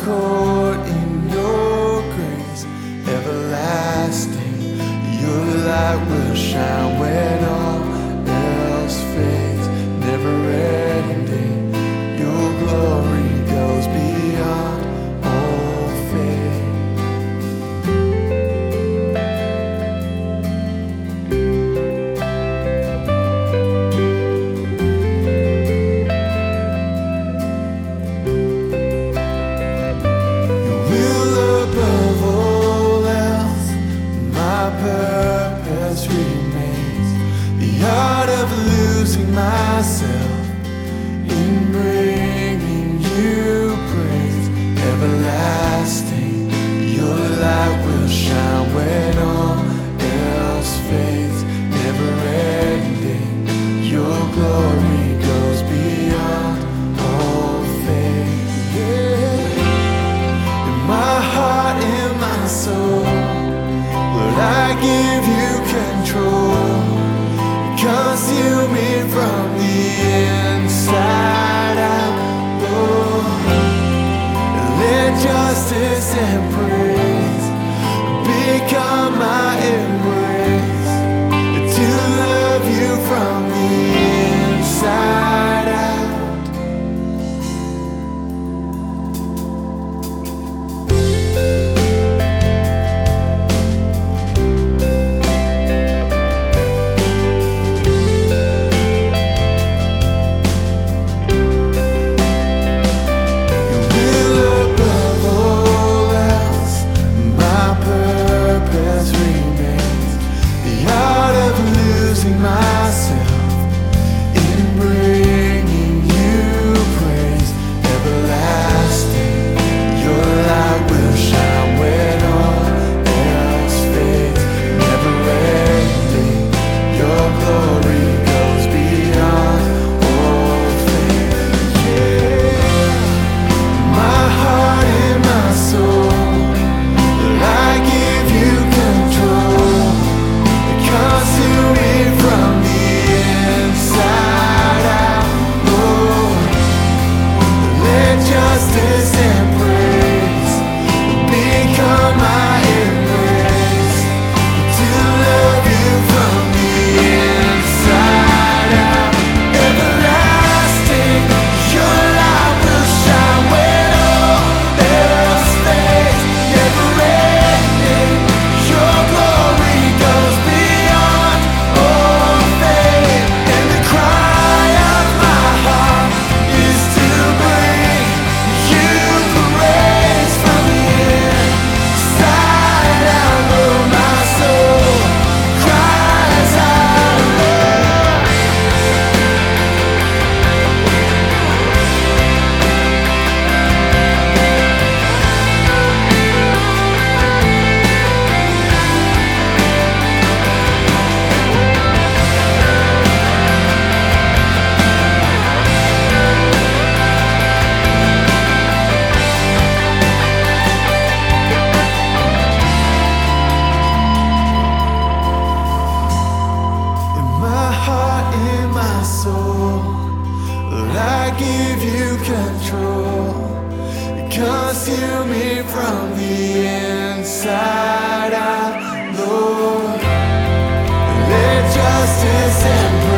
caught in your grace, everlasting. Your light will shine when all else fades, never ending. Your glory goes beyond all fate. Your will above all else, my purpose remains. The art of losing myself in bringing you praise, everlasting. Your light will shine when all else fades, never ending. Your glory goes beyond all fate. Yeah. In my heart, in my soul, Lord, I give you control. Consume me from the inside out, Lord. Let justice and praise become my embrace, to love you from the inside out. Myself in bringing you praise, everlasting. Your light will shine when all else fades, never ending. Your glory goes beyond all fate. Yeah. My heart and my soul, Lord, I give you control. Consume me from the inside out, Lord. Let justice and praise become my embrace, to love you from the inside out. Everlasting, your light will shine when all else fades, never ending. Your glory goes beyond all fate, and the cry of my heart is to bring you praise from the inside out. Lord, my soul cries out, Lord. In my heart, in my soul, Lord, I give you control. Consume me from the inside out, Lord. Let justice and praise